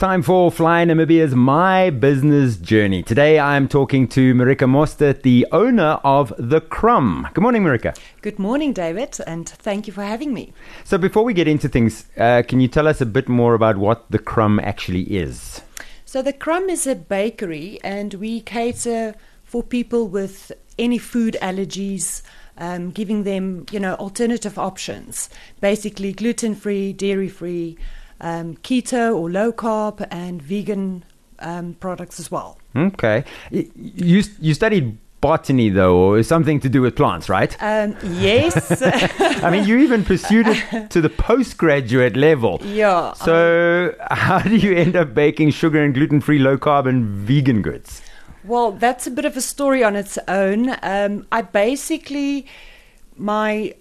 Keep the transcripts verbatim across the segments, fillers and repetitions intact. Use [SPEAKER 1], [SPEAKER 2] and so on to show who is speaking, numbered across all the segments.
[SPEAKER 1] Time for Fly Namibia's My Business Journey. Today I'm talking to Marika Mostert, the owner of The Crumb. Good morning, Marika.
[SPEAKER 2] Good morning, David, and thank you for having me.
[SPEAKER 1] So before we get into things, uh, can you tell us a bit more about what The Crumb actually is?
[SPEAKER 2] So The Crumb is a bakery, and we cater for people with any food allergies, um, giving them, you know, alternative options, basically gluten-free, dairy-free, Um, keto or low carb, and vegan um, products as well.
[SPEAKER 1] Okay. You you studied botany, though, or something to do with plants, right?
[SPEAKER 2] Um, yes.
[SPEAKER 1] I mean, you even pursued it to the postgraduate level.
[SPEAKER 2] Yeah.
[SPEAKER 1] So I... how do you end up baking sugar and gluten-free, low carb and vegan goods?
[SPEAKER 2] Well, that's a bit of a story on its own. Um, I basically, my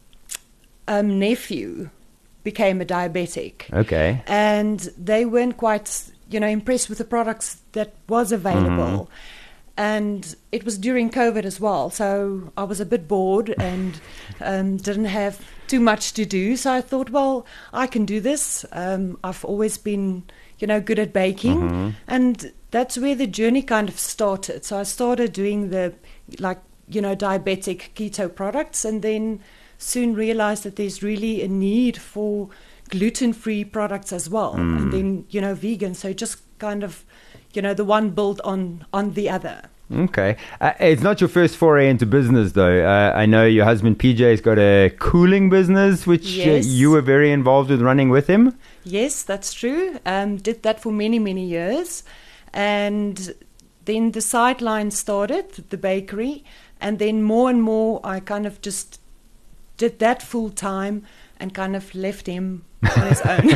[SPEAKER 2] um, nephew became a diabetic.
[SPEAKER 1] Okay.
[SPEAKER 2] And they weren't quite, you know, impressed with the products that was available. Mm-hmm. And it was during COVID as well. So I was a bit bored and um, didn't have too much to do. So I thought, well, I can do this. Um, I've always been, you know, good at baking. Mm-hmm. And that's where the journey kind of started. So I started doing the, like, you know, diabetic keto products, and then soon realized that there's really a need for gluten-free products as well. Mm. And then, you know, vegan. So just kind of, you know, the one built on, on the other.
[SPEAKER 1] Okay. Uh, it's not your first foray into business, though. Uh, I know your husband, P J, has got a cooling business, which
[SPEAKER 2] yes.
[SPEAKER 1] uh, you were very involved with running with him.
[SPEAKER 2] Yes, that's true. Um, did that for many, many years. And then the sideline started, the bakery. And then more and more, I kind of just did that full time and kind of left him on his own.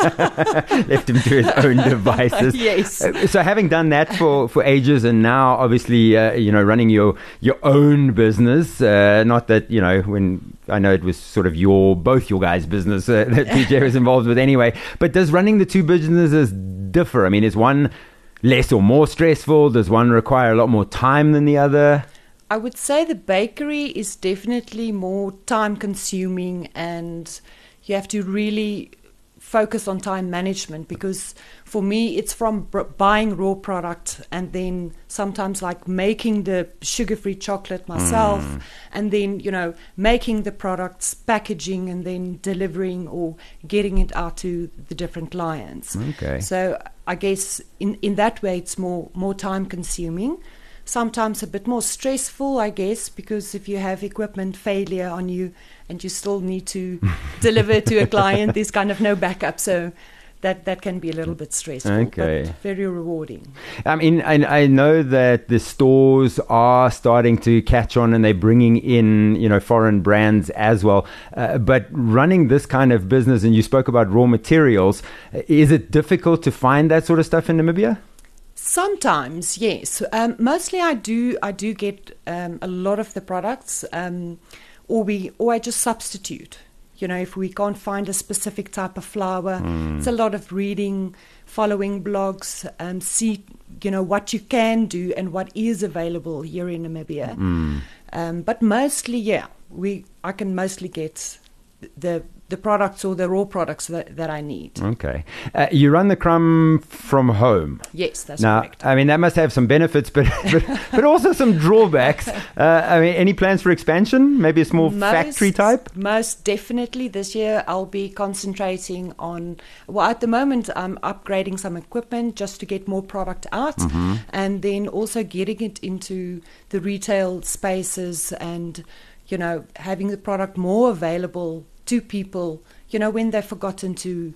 [SPEAKER 1] Left him to his own devices.
[SPEAKER 2] Yes.
[SPEAKER 1] So having done that for, for ages, and now obviously, uh, you know, running your, your own business, uh, not that, you know, when I know it was sort of your, both your guys' business uh, that P J was involved with anyway, but does running the two businesses differ? I mean, is one less or more stressful? Does one require a lot more time than the other?
[SPEAKER 2] I would say the bakery is definitely more time consuming, and you have to really focus on time management, because for me it's from b- buying raw product and then sometimes like making the sugar-free chocolate myself mm. and then, you know, making the products, packaging, and then delivering or getting it out to the different clients.
[SPEAKER 1] Okay.
[SPEAKER 2] So I guess in, in that way it's more, more time consuming. Sometimes a bit more stressful, I guess, because if you have equipment failure on you and you still need to deliver to a client, there's kind of no backup. So that, that can be a little bit stressful,
[SPEAKER 1] okay.
[SPEAKER 2] but very rewarding.
[SPEAKER 1] I mean, I, I know that the stores are starting to catch on and they're bringing in, you know, foreign brands as well. Uh, but running this kind of business, and you spoke about raw materials, is it difficult to find that sort of stuff in Namibia?
[SPEAKER 2] Sometimes, yes. Um, mostly, I do. I do get um, a lot of the products, um, or we, or I just substitute. You know, if we can't find a specific type of flour, mm. it's a lot of reading, following blogs, um, see, you know, what you can do and what is available here in Namibia. Mm. Um, but mostly, yeah, we. I can mostly get the. the products or the raw products that, that I need.
[SPEAKER 1] Okay. Uh, you run The Crumb from home.
[SPEAKER 2] Yes, that's
[SPEAKER 1] now,
[SPEAKER 2] correct.
[SPEAKER 1] I mean, that must have some benefits, but but, but also some drawbacks. Uh, I mean, any plans for expansion? Maybe a small
[SPEAKER 2] most,
[SPEAKER 1] factory type?
[SPEAKER 2] Most definitely. This year I'll be concentrating on, well, at the moment I'm upgrading some equipment just to get more product out, mm-hmm. and then also getting it into the retail spaces and, you know, having the product more available to people, you know, when they've forgotten to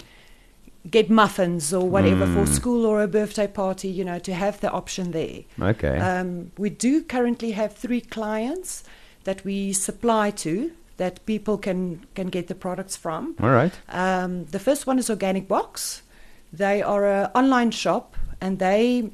[SPEAKER 2] get muffins or whatever mm. for school or a birthday party, you know, to have the option there.
[SPEAKER 1] Okay.
[SPEAKER 2] Um, we do currently have three clients that we supply to, that people can, can get the products from.
[SPEAKER 1] All right.
[SPEAKER 2] Um, the first one is Organic Box. They are an online shop, and they...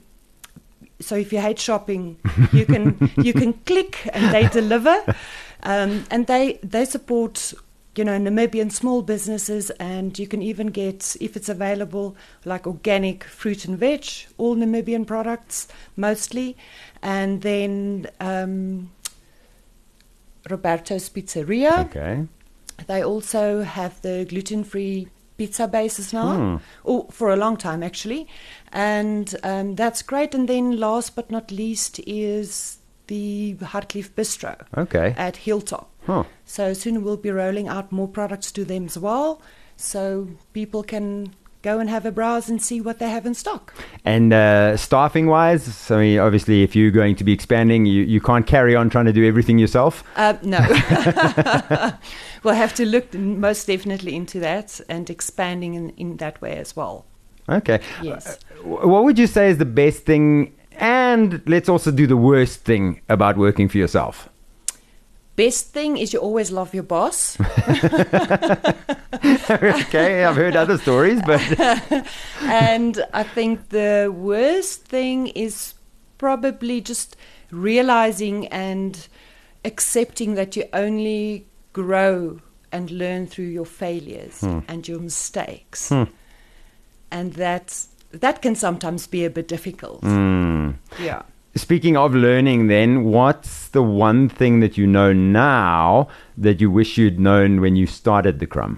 [SPEAKER 2] So if you hate shopping, you can you can click and they deliver. Um, and they, they support... you know, Namibian small businesses, and you can even get, if it's available, like organic fruit and veg, all Namibian products, mostly. And then um, Roberto's Pizzeria.
[SPEAKER 1] Okay.
[SPEAKER 2] They also have the gluten-free pizza bases now,
[SPEAKER 1] Hmm.
[SPEAKER 2] or for a long time actually, and um, that's great. And then last but not least is the Hartleaf Bistro
[SPEAKER 1] Okay.
[SPEAKER 2] at Hilltop.
[SPEAKER 1] Huh.
[SPEAKER 2] So soon we'll be rolling out more products to them as well, so people can go and have a browse and see what they have in stock.
[SPEAKER 1] And uh, staffing wise, I mean, obviously, if you're going to be expanding, you, you can't carry on trying to do everything yourself.
[SPEAKER 2] Uh, no. We'll have to look most definitely into that and expanding in, in that way as well.
[SPEAKER 1] Okay.
[SPEAKER 2] Yes.
[SPEAKER 1] Uh, what would you say is the best thing, and let's also do the worst thing about working for yourself?
[SPEAKER 2] Best thing is you always love your boss.
[SPEAKER 1] Okay, I've heard other stories, but
[SPEAKER 2] And I think the worst thing is probably just realizing and accepting that you only grow and learn through your failures
[SPEAKER 1] Hmm.
[SPEAKER 2] and your mistakes.
[SPEAKER 1] Hmm.
[SPEAKER 2] And that that can sometimes be a bit difficult.
[SPEAKER 1] Mm.
[SPEAKER 2] Yeah.
[SPEAKER 1] Speaking of learning, then, what's the one thing that you know now that you wish you'd known when you started the Crumb?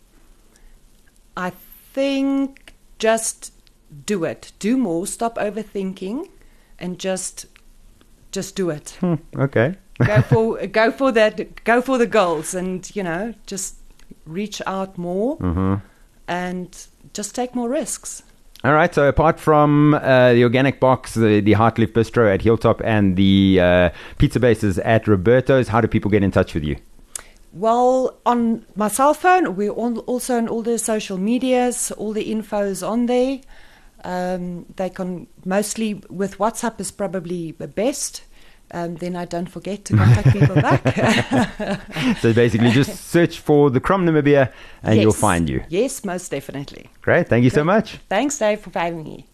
[SPEAKER 2] I think just do it. Do more. Stop overthinking and just just do it.
[SPEAKER 1] Hmm. Okay.
[SPEAKER 2] Go for go for that go for the goals, and you know, just reach out more
[SPEAKER 1] Mm-hmm.
[SPEAKER 2] and just take more risks.
[SPEAKER 1] All right. So apart from uh, the Organic Box, the, the Hartleaf Bistro at Hilltop, and the uh, pizza bases at Roberto's, how do people get in touch with you?
[SPEAKER 2] Well, on my cell phone, we're on, also on all the social medias. All the info is on there. Um, they can mostly with WhatsApp is probably the best. Um, then I don't forget to contact people back.
[SPEAKER 1] So basically, just search for the Crumb Namibia, and
[SPEAKER 2] Yes.
[SPEAKER 1] you'll find you.
[SPEAKER 2] Yes, most definitely.
[SPEAKER 1] Great. Thank you so much.
[SPEAKER 2] Thanks, Dave, for having me.